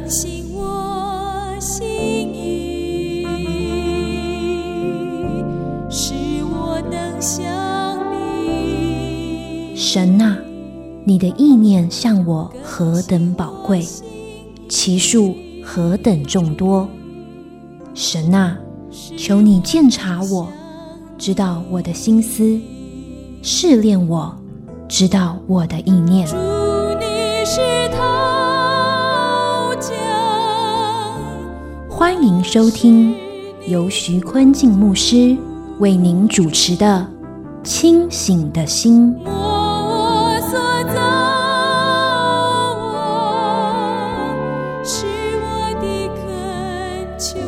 醒我心意，使我能想你。 神啊，你的意念向我何等宝贵，其数何等众多。神啊，求你鉴察我，知道我的心思，试炼我，知道我的意念。 主，你是陶匠。 欢迎收听由徐坤静牧师为您主持的《清醒的心》。 我所造，是我的恳求。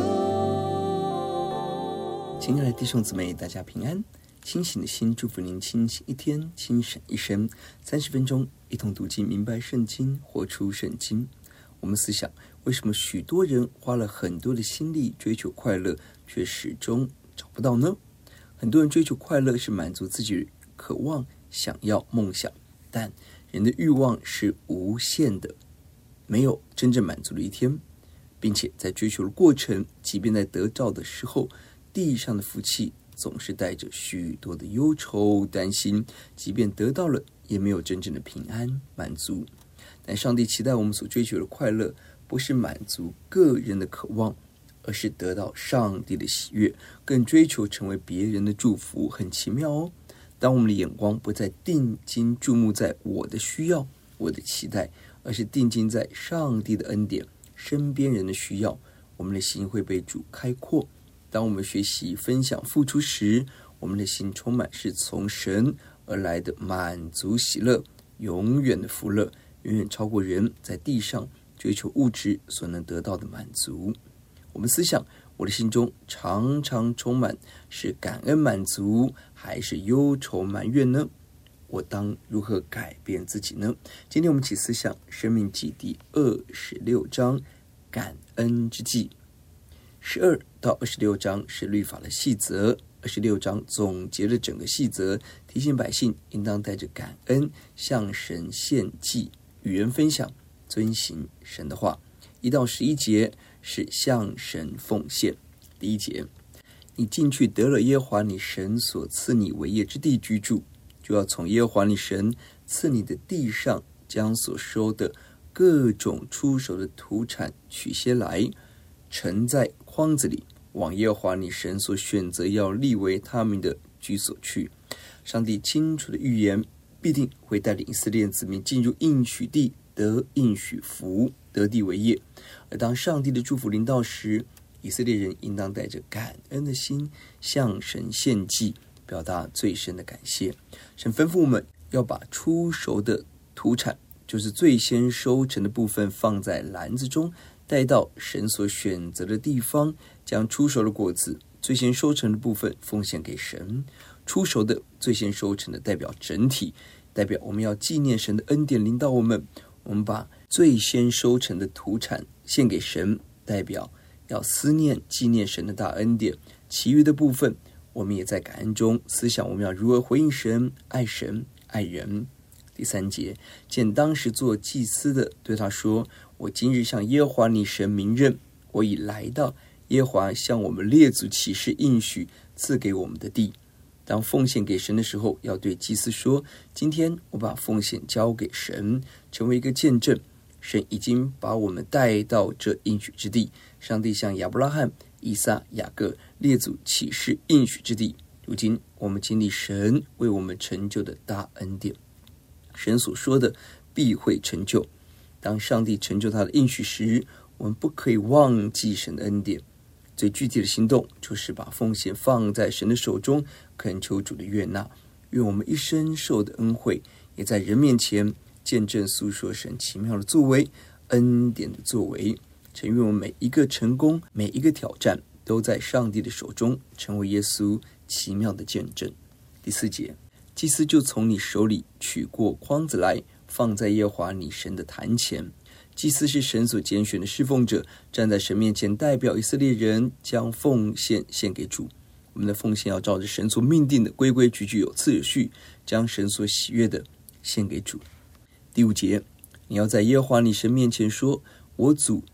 亲爱的弟兄姊妹，大家平安。清醒的心，祝福您清醒一天，清醒一生。30分钟，一同读经，明白圣经，活出圣经。我们思想，为什么许多人花了很多的心力追求快乐，却始终找不到呢？很多人追求快乐是满足自己渴望、想要、梦想，但人的欲望是无限的，没有真正满足的一天，并且在追求的过程，即便在得到的时候，地上的福气总是带着许多的忧愁担心，即便得到了，也没有真正的平安满足。但上帝期待我们所追求的快乐，不是满足个人的渴望，而是得到上帝的喜悦，更追求成为别人的祝福。很奇妙哦。当我们的眼光不再定睛注目在我的需要、我的期待，而是定睛在上帝的恩典、身边人的需要，我们的心会被主开阔。当我们学习分享付出时，我们的心充满是从神而来的满足喜乐，永远的福乐，远远超过人在地上追求物质所能得到的满足。我们思想，我的心中常常充满是感恩满足，还是忧愁埋怨呢？我当如何改变自己呢？今天我们一起思想申命记第26章感恩之记。12到26章是律法的细则，26章总结了整个细则，提醒百姓应当带着感恩向神献祭，与人分享，遵行神的话。1到11节是向神奉献。第1节，你进去得了耶和华你神所赐你为业之地居住，就要从耶和华你神赐你的地上将所收的各种出熟的土产取些来，盛在筐子里，往耶和华你神所选择要立为他们的居所去。上帝清楚的预言，必定会带领以色列子民进入应许地，得应许福，得地为业。而当上帝的祝福临到时，以色列人应当带着感恩的心向神献祭，表达最深的感谢。神吩咐我们要把出熟的土产，就是最先收成的部分，放在篮子中，带到神所选择的地方，将出熟的果子最先收成的部分奉献给神。出熟的最先收成的代表整体，代表我们要纪念神的恩典临到我们。我们把最先收成的土产献给神，代表要思念纪念神的大恩典。其余的部分，我们也在感恩中思想我们要如何回应神、爱神、爱人。第3节，见当时做祭司的对他说，我今日向耶和华你神明认，我已来到耶和华向我们列祖起誓应许赐给我们的地。当奉献给神的时候，要对祭司说，今天我把奉献交给神，成为一个见证，神已经把我们带到这应许之地。上帝向亚伯拉罕、以撒、雅各列祖起誓应许之地，如今我们经历神为我们成就的大恩典。神所说的必会成就。当上帝成就他的应许时，我们不可以忘记神的恩典。最具体的行动就是把奉献放在神的手中，恳求主的悦纳。愿我们一生受的恩惠，也在人面前见证诉说神奇妙的作为、恩典的作为。诚愿我们每一个成功、每一个挑战，都在上帝的手中，成为耶稣奇妙的见证。第4节，祭司就从你手里取过筐子来，放在耶和华你神的坛前。祭司是神所拣选的侍奉者，站在神面前，代表以色列人将奉献献给主。我们的奉献要照着神所命定的规规矩矩，有次有序，将神所喜悦的献给主。第5节，你要在耶和华你神面前说，我祖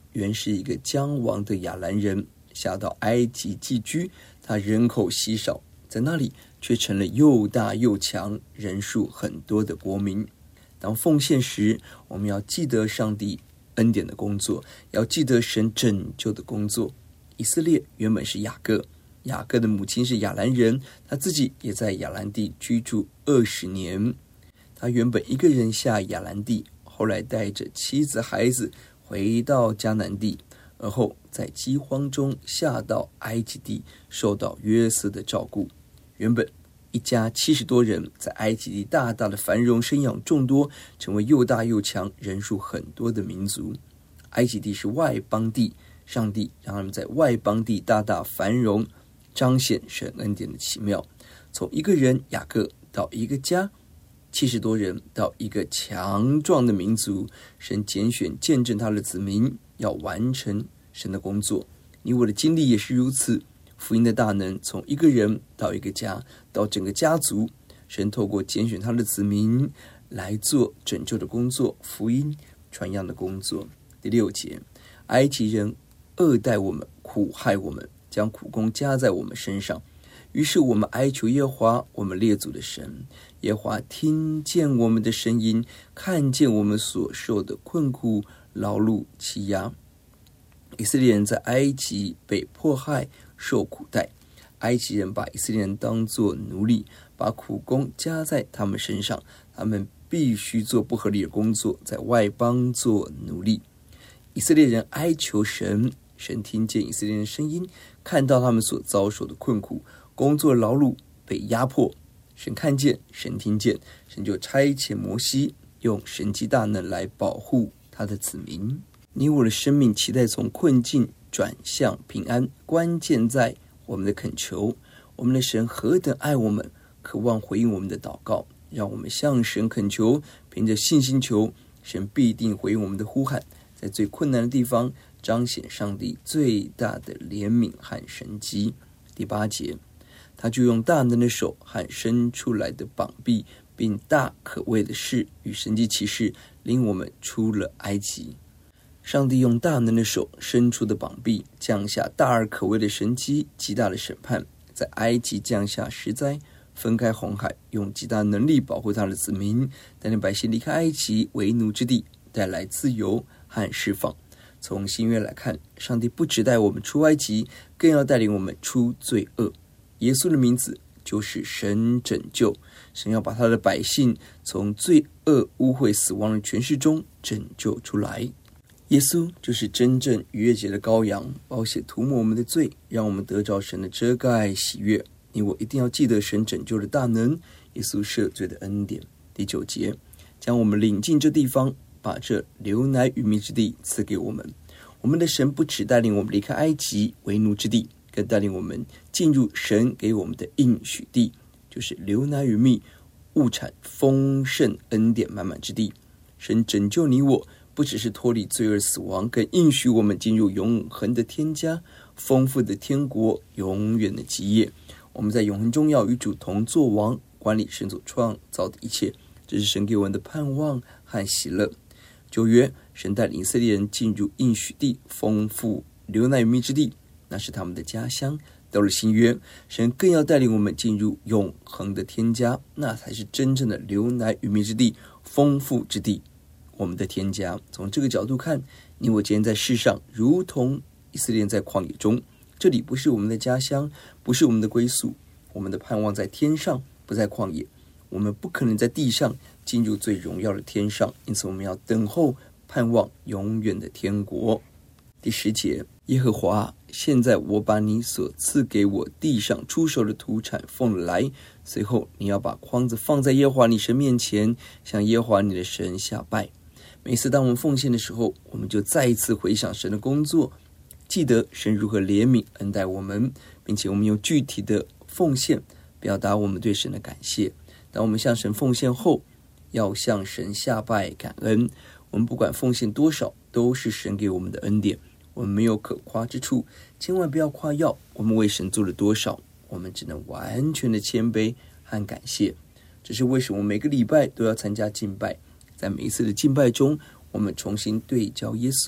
原是一个将亡的亚兰人，下到埃及寄居，他人口稀少，在那里却成了又大又强、人数很多的国民。当奉献时，我们要记得上帝恩典的工作，要记得神拯救的工作。以色列原本是雅各，雅各的母亲是亚兰人，他自己也在亚兰地居住20年。他原本一个人下亚兰地，后来带着妻子孩子回到迦南地，而后在饥荒中下到埃及地，受到约瑟的照顾。原本一家70多人，在埃及地大大的繁荣，生养众多，成为又大又强、人数很多的民族。埃及地是外邦地，上帝让他们在外邦地大大繁荣，彰显神恩典的奇妙。从一个人雅各到一个家70多人，到一个强壮的民族，神拣选见证他的子民，要完成神的工作。你我的经历也是如此，福音的大能从一个人到一个家，到整个家族，神透过拣选他的子民来做拯救的工作，福音传扬的工作。第6节，埃及人恶待我们，苦害我们，将苦工加在我们身上。于是我们哀求耶和华我们列祖的神，耶和华听见我们的声音，看见我们所受的困苦、劳碌、欺压。以色列人在埃及被迫害，受苦待，埃及人把以色列人当作奴隶，把苦工加在他们身上，他们必须做不合理的工作，在外邦做奴隶。以色列人哀求神，神听见以色列人的声音，看到他们所遭受的困苦、工作劳碌、被压迫。神看见，神听见，神就差遣摩西，用神迹大能来保护他的子民。你我的生命期待从困境转向平安，关键在我们的恳求。我们的神何等爱我们，渴望回应我们的祷告，让我们向神恳求，凭着信心求，神必定回应我们的呼喊，在最困难的地方彰显上帝最大的怜悯和神迹。第8节，他就用大能的手和伸出来的膀臂，并大可畏的事与神迹奇事，领我们出了埃及。上帝用大能的手伸出的膀臂，降下大而可畏的神迹，极大的审判，在埃及降下十灾，分开红海，用极大能力保护他的子民，带领百姓离开埃及为奴之地，带来自由和释放。从新约来看，上帝不只带我们出埃及，更要带领我们出罪恶。耶稣的名字就是神拯救，神要把他的百姓从罪恶、污秽、死亡的权势中拯救出来。耶稣就是真正逾越节的羔羊，宝血涂抹我们的罪，让我们得着神的遮盖喜悦。你我一定要记得神拯救的大能，耶稣赦罪的恩典。第9节，将我们领进这地方，把这流奶与蜜之地赐给我们。我们的神不只带领我们离开埃及为奴之地，更带领我们进入神给我们的应许地，就是流奶与蜜，物产丰盛、恩典满满之地。神拯救你我，不只是脱离罪恶死亡，更应许我们进入永恒的天家，丰富的天国，永远的基业。我们在永恒中要与主同作王，管理神所创造的一切，这是神给我们的盼望和喜乐。旧约，神带领以色列人进入应许地，丰富流奶与蜜之地，那是他们的家乡。到了新约，神更要带领我们进入永恒的天家，那才是真正的流奶与蜜之地，丰富之地，我们的天家。从这个角度看，你我今天在世上如同以色列人在旷野中，这里不是我们的家乡，不是我们的归宿，我们的盼望在天上，不在旷野。我们不可能在地上进入最荣耀的天上，因此我们要等候盼望永远的天国。第10节，耶和华，现在我把你所赐给我地上出手的土产奉了来，随后你要把筐子放在耶和华你神面前，向耶和华你的神下拜。每次当我们奉献的时候，我们就再一次回想神的工作，记得神如何怜悯恩待我们，并且我们用具体的奉献表达我们对神的感谢。当我们向神奉献后，要向神下拜感恩。我们不管奉献多少，都是神给我们的恩典，我们没有可夸之处，千万不要夸耀我们为神做了多少，我们只能完全的谦卑和感谢。这是为什么每个礼拜都要参加敬拜，在每一次的敬拜中，我们重新对焦耶稣，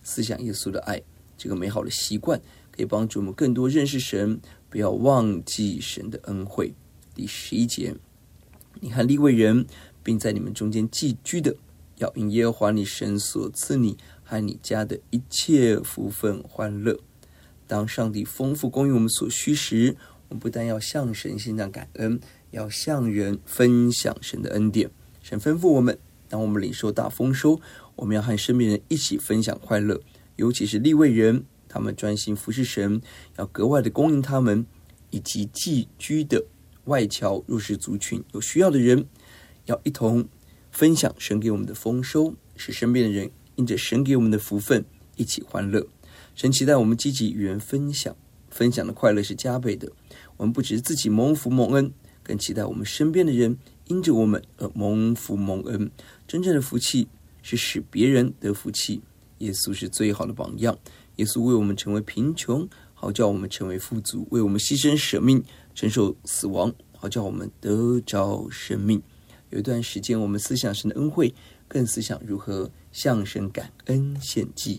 思想耶稣的爱，这个美好的习惯可以帮助我们更多认识神，不要忘记神的恩惠。第11节，你和利未人并在你们中间寄居的，要因耶和华你神所赐你和你家的一切福分欢乐。当上帝丰富供应我们所需时，我们不但要向神献上感恩，要向人分享神的恩典。神吩咐我们，当我们领受大丰收，我们要和身边人一起分享快乐，尤其是利未人，他们专心服侍神，要格外的供应他们，以及寄居的外侨弱势族群有需要的人，要一同分享神给我们的丰收，使身边的人因着神给我们的福分一起欢乐。神期待我们积极与人分享，分享的快乐是加倍的。我们不只是自己蒙福蒙恩，更期待我们身边的人因着我们而蒙福蒙恩。真正的福气是使别人得福气，耶稣是最好的榜样。耶稣为我们成为贫穷，好叫我们成为富足，为我们牺牲舍命，承受死亡，好叫我们得着生命。有一段时间我们思想神的恩惠，更思想如何向神感恩献祭。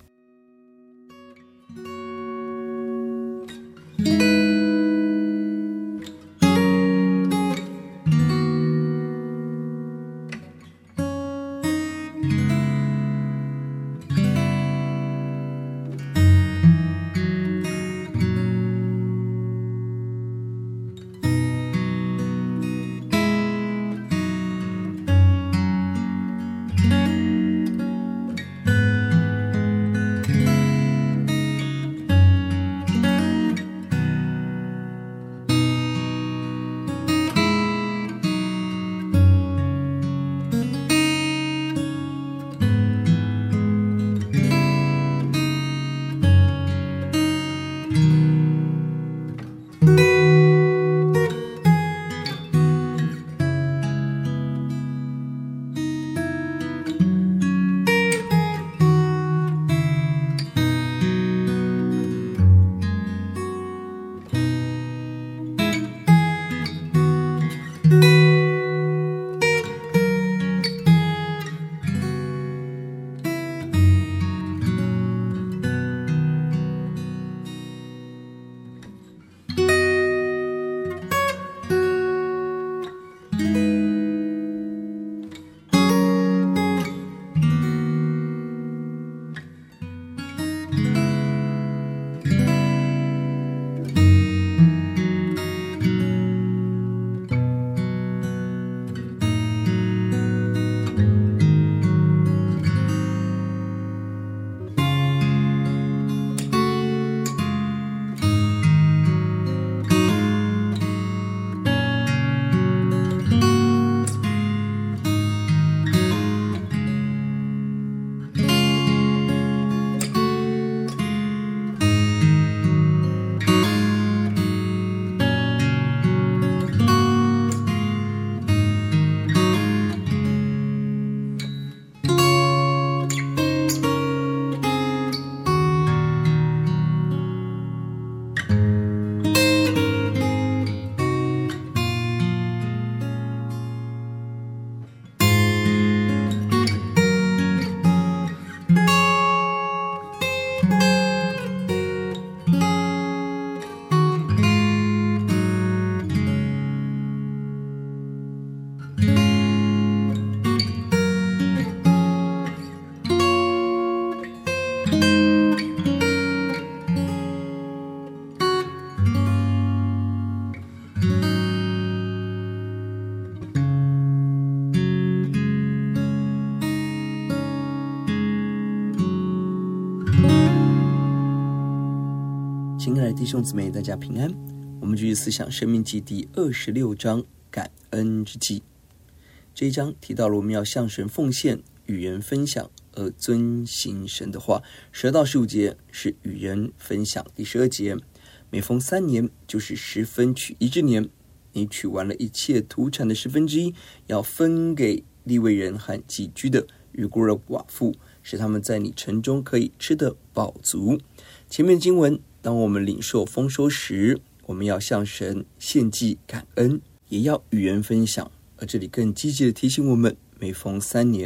亲爱的弟兄姊妹，大家平安。我们继续思想申命记第26章感恩之祭。这一章提到了我们要向神奉献，与人分享，而遵行神的话。12到15节是与人分享。第12节，每逢3年，就是10分取1之年，你取完了一切土产的1/10，要分给利未人和寄居的与孤儿寡妇，使他们在你城中可以吃得饱足。前面经文，当我们领受丰收时，我们要向神献祭感恩，也要与人分享。而这里更积极的提醒我们，每逢3年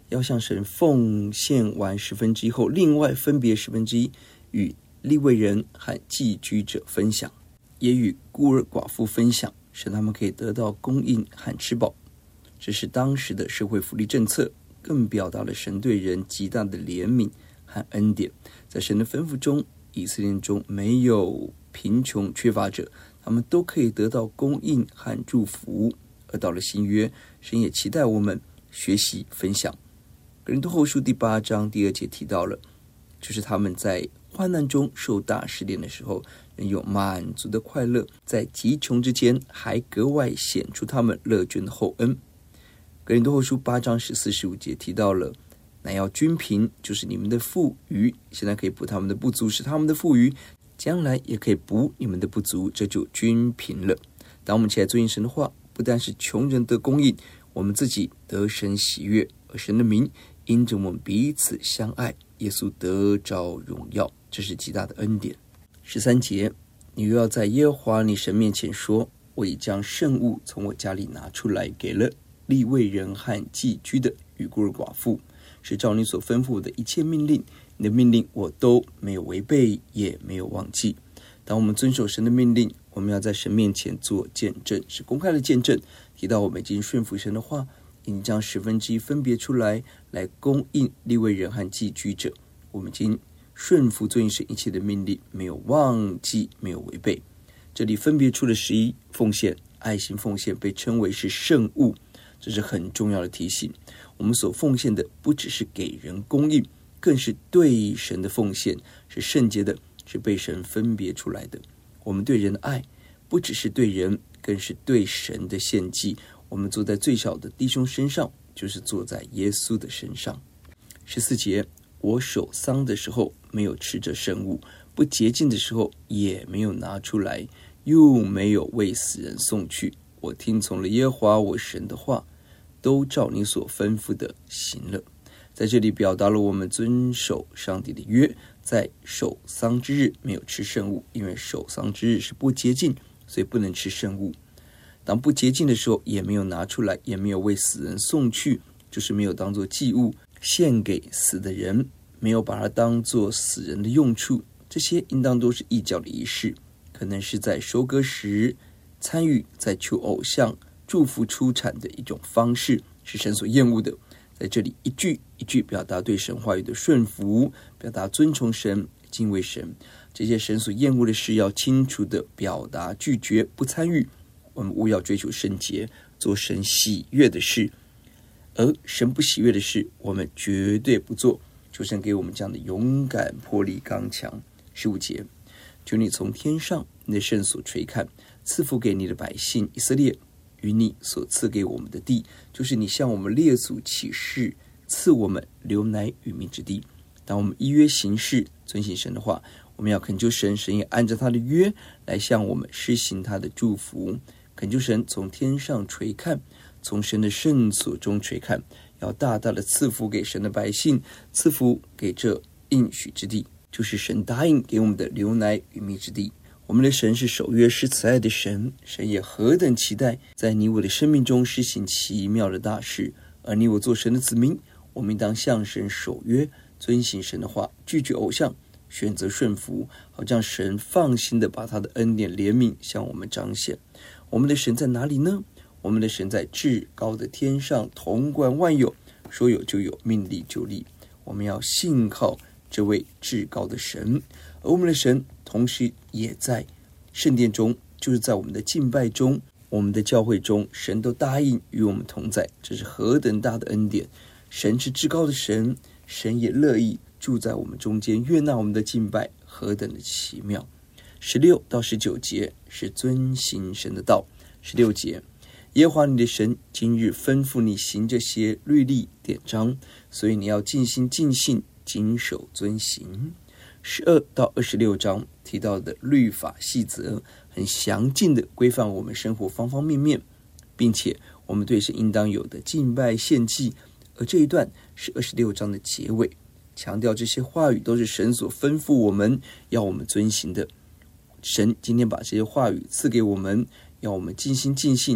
要向神奉献完1/10后，另外分别1/10与利未人和寄居者分享，也与孤儿寡妇分享，使他们可以得到供应和吃饱。这是当时的社会福利政策，更表达了神对人极大的怜悯和恩典。在神的吩咐中，以色列中没有贫穷缺乏者，他们都可以得到供应和祝福。而到了新约，神也期待我们学习分享。哥林多后书第8章第2节提到了，就是他们在患难中受大试炼的时候，仍有满足的快乐，在极穷之间还格外显出他们乐捐的厚恩。哥林多后书8章14、15节提到了，乃要均平，就是你们的富余，现在可以补他们的不足，使他们的富余将来也可以补你们的不足，这就均平了。当我们起来遵行神的话，不但是穷人得供应，我们自己得神喜悦，而神的名因着我们彼此相爱，耶稣得着荣耀，这是极大的恩典。13节，你又要在耶和华你神面前说，我已将圣物从我家里拿出来，给了利未人和寄居的与孤儿寡妇，是照你所吩咐我的一切命令，你的命令我都没有违背，也没有忘记。当我们遵守神的命令，我们要在神面前做见证，是公开的见证。提到我们已经顺服神的话，已经将1/10分别出来供应利未人和寄居者。我们已经顺服遵行神一切的命令，没有忘记，没有违背。这里分别出了11奉献，爱心奉献被称为是圣物，这是很重要的提醒。我们所奉献的不只是给人供应，更是对神的奉献，是圣洁的，是被神分别出来的。我们对人的爱不只是对人，更是对神的献祭。我们坐在最小的弟兄身上，就是坐在耶稣的身上。14节，我守丧的时候没有吃这圣物，不洁净的时候也没有拿出来，又没有为死人送去。我听从了耶和华我神的话，都照你所吩咐的行了。在这里表达了我们遵守上帝的约，在守丧之日没有吃圣物，因为守丧之日是不洁净，所以不能吃圣物。当不洁净的时候，也没有拿出来，也没有为死人送去，就是没有当作祭物献给死的人，没有把它当作死人的用处。这些应当都是异教的仪式，可能是在收割时参与，在求偶像祝福出产的一种方式，是神所厌恶的。在这里一句一句表达对神话语的顺服，表达尊崇神、敬畏神。这些神所厌恶的事要清楚的表达拒绝，不参与。我们务要追求圣洁，做神喜悦的事，而神不喜悦的事我们绝对不做。求神给我们这样的勇敢、魄力、刚强。15节，求你从天上你的圣所垂看，赐福给你的百姓以色列，与你所赐给我们的地，就是你向我们列祖起誓，赐我们流奶与蜜之地。当我们依约行事，遵行神的话，我们要恳求神，神也按照他的约来向我们施行他的祝福。恳求神从天上垂看，从神的圣所中垂看，要大大的赐福给神的百姓，赐福给这应许之地，就是神答应给我们的流奶与蜜之地。我们的神是守约施慈爱的神，神也何等期待在你我的生命中施行奇妙的大事。而你我做神的子民，我们应当向神守约，遵行神的话，拒绝偶像，选择顺服，好让神放心的把他的恩典怜悯向我们彰显。我们的神在哪里呢？我们的神在至高的天上，统管万有，说有就有，命立就立。我们要信靠这位至高的神，而我们的神同时也在圣殿中，就是在我们的敬拜中，我们的教会中，神都答应与我们同在，这是何等大的恩典。神是至高的神，神也乐意住在我们中间，悦纳我们的敬拜，何等的奇妙。16到19节是遵行神的道。16节，耶和华你的神今日吩咐你行这些律例典章，所以你要尽心尽性谨守遵行。12到26章提到的律法细则，很详尽的规范我们生活方方面面，并且我们对神应当有的敬拜献祭。而这一段是26章的结尾，强调这些话语都是神所吩咐我们要我们遵行的。神今天把这些话语赐给我们，要我们尽心尽性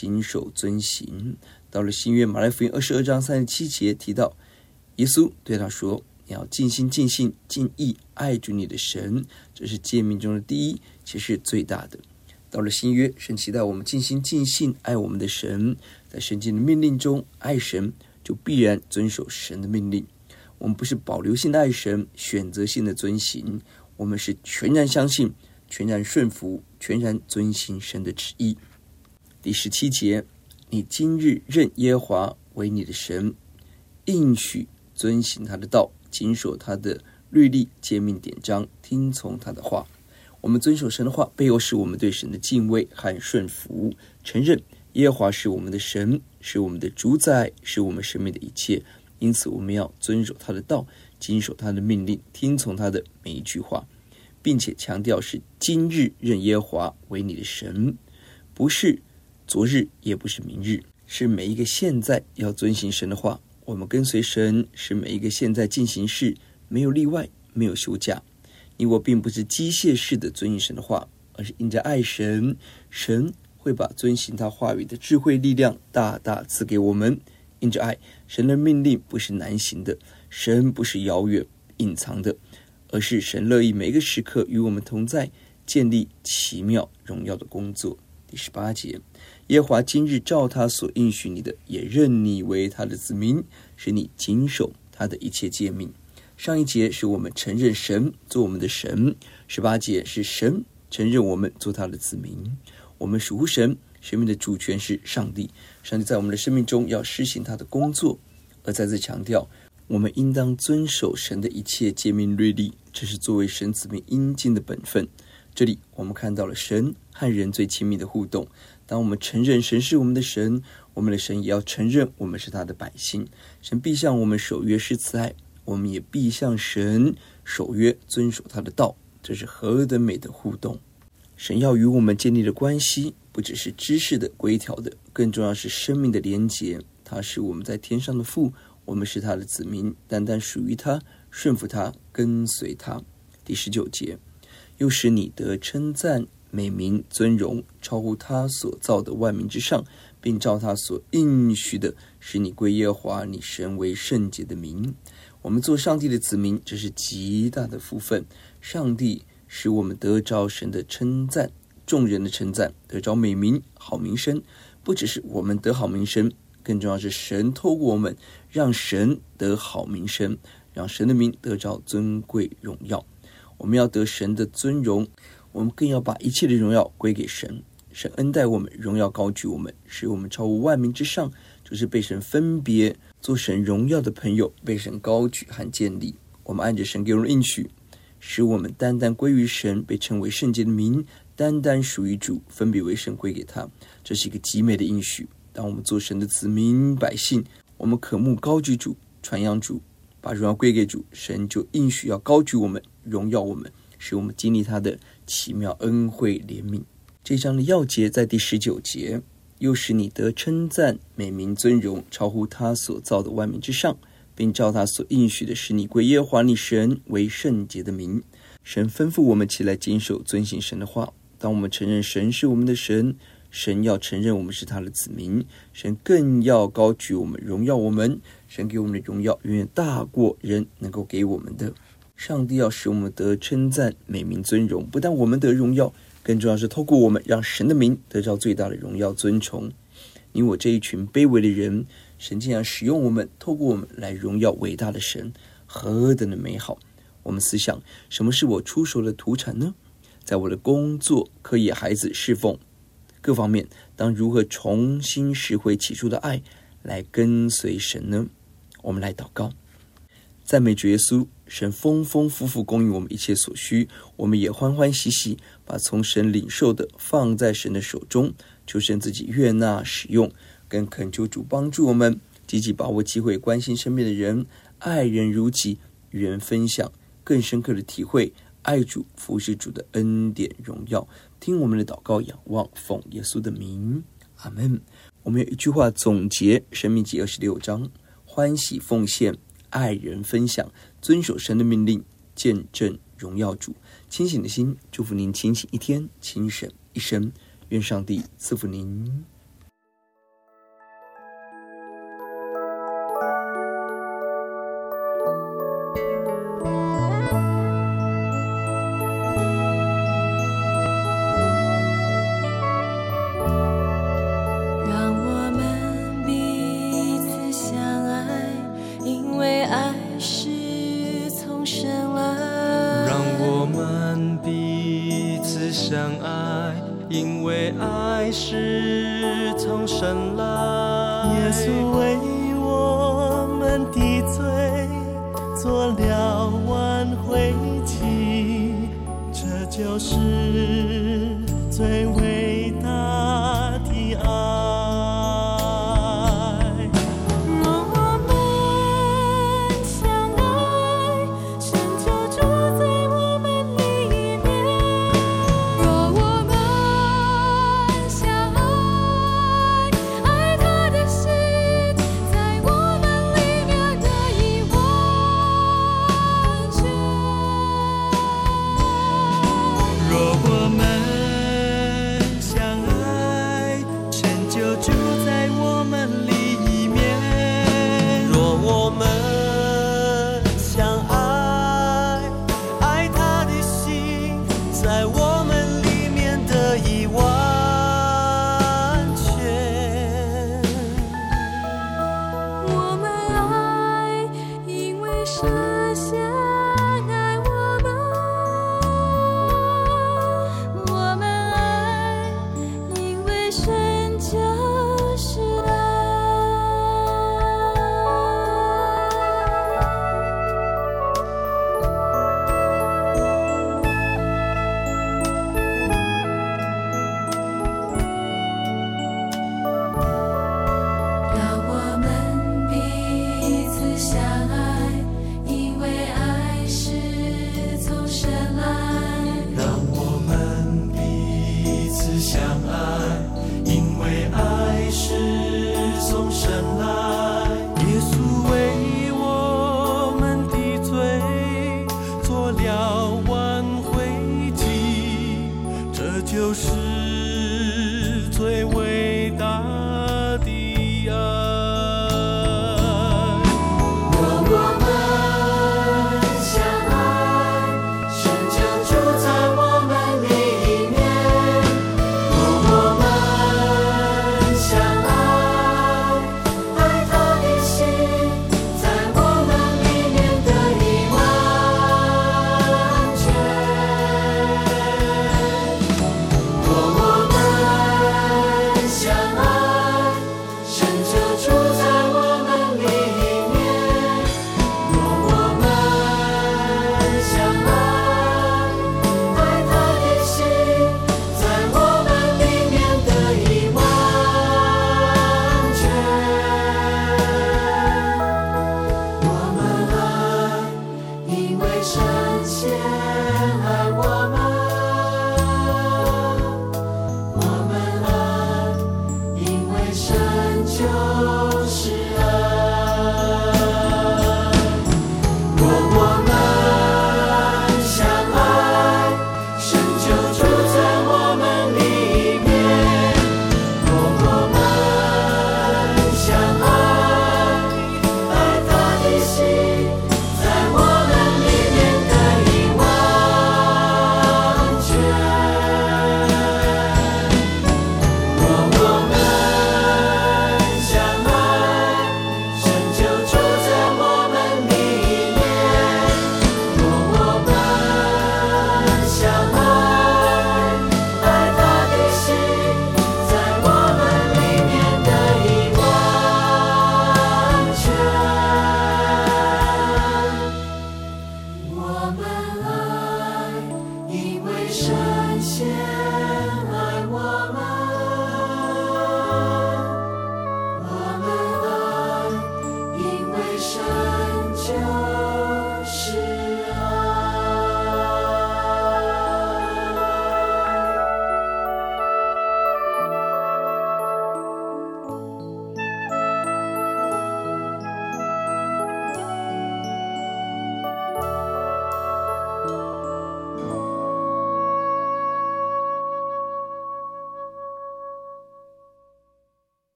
谨守遵行。到了新约马太福音22章37节提到，耶稣对他说，你要尽心尽性尽意爱主你的神，这是诫命中的第一，其实是最大的。到了新约，神期待我们尽心尽性爱我们的神，在圣经的命令中，爱神就必然遵守神的命令。我们不是保留性的爱神，选择性的遵行，我们是全然相信，全然顺服，全然遵行神的旨意。第17节，你今日认耶和华为你的神，应许遵行他的道，谨守他的律例诫命典章，听从他的话。我们遵守神的话，背后是我们对神的敬畏和顺服，承认耶和华是我们的神，是我们的主宰，是我们生命的一切。因此我们要遵守他的道，谨守他的命令，听从他的每一句话，并且强调是今日认耶和华为你的神，不是昨日，也不是明日，是每一个现在要遵行神的话。我们跟随神是每一个现在进行式，没有例外，没有休假。你我并不是机械式的遵行神的话，而是因着爱神，神会把遵行他话语的智慧力量大大赐给我们。因着爱，神的命令不是难行的，神不是遥远隐藏的，而是神乐意每一个时刻与我们同在，建立奇妙荣耀的工作。第18节，耶和华今日照他所应许你的，也认你为他的子民，使你谨守他的一切诫命。上一节是我们承认神做我们的神，18节是神承认我们做他的子民。我们属乎神，生命的主权是上帝，上帝在我们的生命中要施行他的工作，而再次强调，我们应当遵守神的一切诫命律例，这是作为神子民应尽的本分。这里我们看到了神和人最亲密的互动。当我们承认神是我们的神，我们的神也要承认我们是他的百姓。神必向我们守约施慈爱，我们也必向神守约遵守他的道，这是何等美的互动。神要与我们建立的关系，不只是知识的规条的，更重要是生命的连结。他是我们在天上的父，我们是他的子民，单单属于他，顺服他，跟随他。第19节，又使你得称赞、美名、尊荣，超乎他所造的万民之上，并照他所应许的，使你归耶和华你神为圣洁的名。我们做上帝的子民，这是极大的福分。上帝使我们得着神的称赞，众人的称赞，得着美名、好名声。不只是我们得好名声，更重要是神透过我们让神得好名声，让神的名得着尊贵荣耀。我们要得神的尊荣，我们更要把一切的荣耀归给神。神恩待我们，荣耀高举我们，使我们超乎万民之上，就是被神分别做神荣耀的朋友，被神高举和建立。我们按着神给我们的应许，使我们单单归于神，被称为圣洁的民，单单属于主，分别为圣归给他。这是一个极美的应许。当我们做神的子民百姓，我们渴慕高举主，传扬主，把荣耀归给主，神就应许要高举我们，荣耀我们，使我们经历他的奇妙恩惠怜悯。这章的要节在第19节，又使你得称赞、美名、尊荣，超乎他所造的万民之上，并照他所应许的，使你归耶和华你神为圣洁的名。神吩咐我们起来谨守遵行神的话。当我们承认神是我们的神，神要承认我们是他的子民，神更要高举我们，荣耀我们。神给我们的荣耀远远大过人能够给我们的。上帝要使我们得称赞、美名、尊荣，不但我们得荣耀，更重要是透过我们让神的名得到最大的荣耀尊崇。你我这一群卑微的人，神竟然使用我们，透过我们来荣耀伟大的神，何等的美好。我们思想，什么是我出手的土产呢？在我的工作、课业、孩子、侍奉各方面，当如何重新拾回起初的爱，来跟随神呢？我们来祷告。赞美主耶稣，神丰丰富富供应我们一切所需，我们也欢欢喜喜把从神领受的放在神的手中，求神自己悦纳使用，更恳求主帮助我们积极把握机会，关心身边的人，爱人如己，与人分享，更深刻的体会爱主服侍主的恩典荣耀。听我们的祷告仰望，奉耶稣的名，阿们。我们有一句话总结申命记26章，欢喜奉献，爱人分享，遵守神的命令，见证荣耀主。清醒的心，祝福您清醒一天，清省一生。愿上帝赐福您。 为爱是从神来， 耶稣为我们的罪做了挽回祭，这就是最无